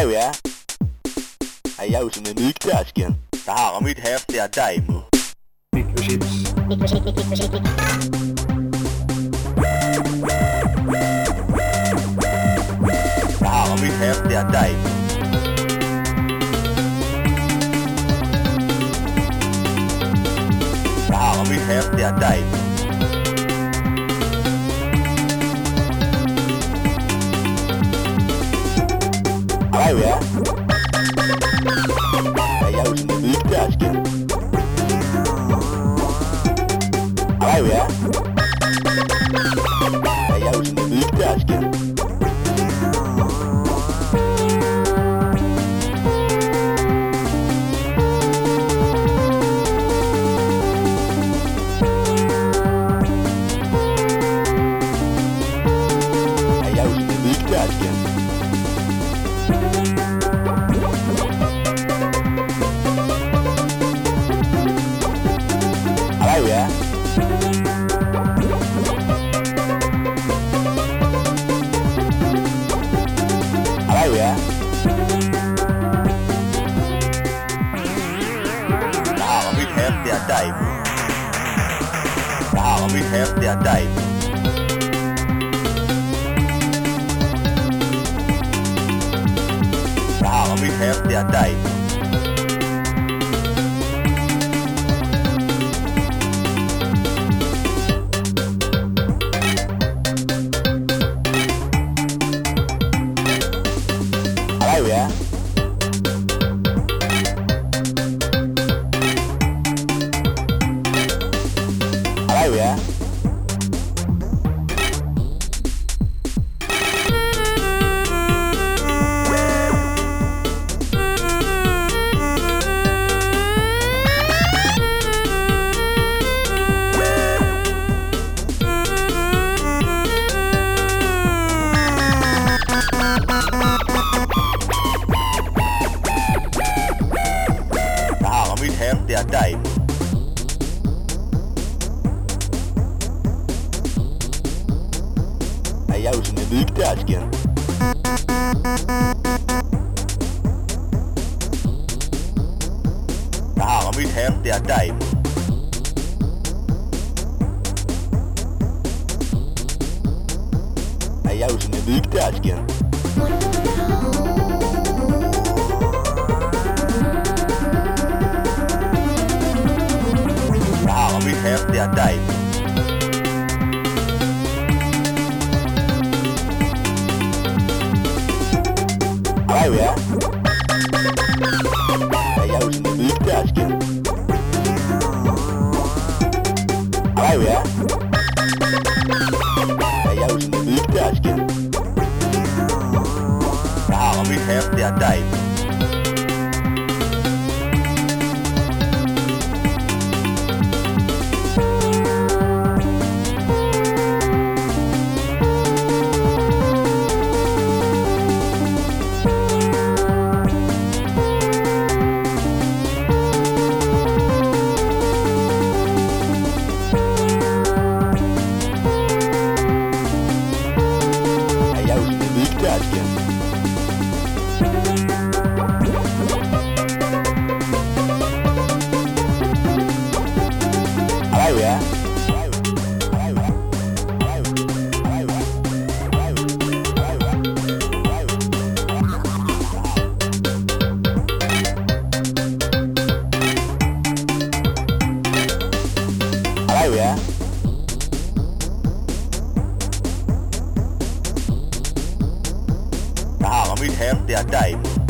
Hallo ja. Hij jou zijn een mugtasken. Daar halen we het heft der time. Microchips. Daar halen we het heft der time. Daar halen we het heft der time. Hallo ja. Hij jou zijn een mugtasken. Hallo ja. Hij jou zijn een mugtasken. Hij jou zijn een mugtasken. Hallo ja. Hallo ja. Daar halen we het heft der time. Daar halen we het heft der time. Daar halen we het heft der time. Hallo ja. Hallo ja. Daar halen we het heft der time. Hij jou zijn een mugtasken. Daar halen we het heft der time. Hij jou zijn een mugtasken. Daar halen we het heft der time. Hallo ja. Hij jou zijn een mugtasken. Hallo ja. Hij jou zijn een mugtasken. Daar halen we het heft der time. Hij jou zijn een mugtasken. Hallo ja. Hallo ja. Daar halen we het heft der time.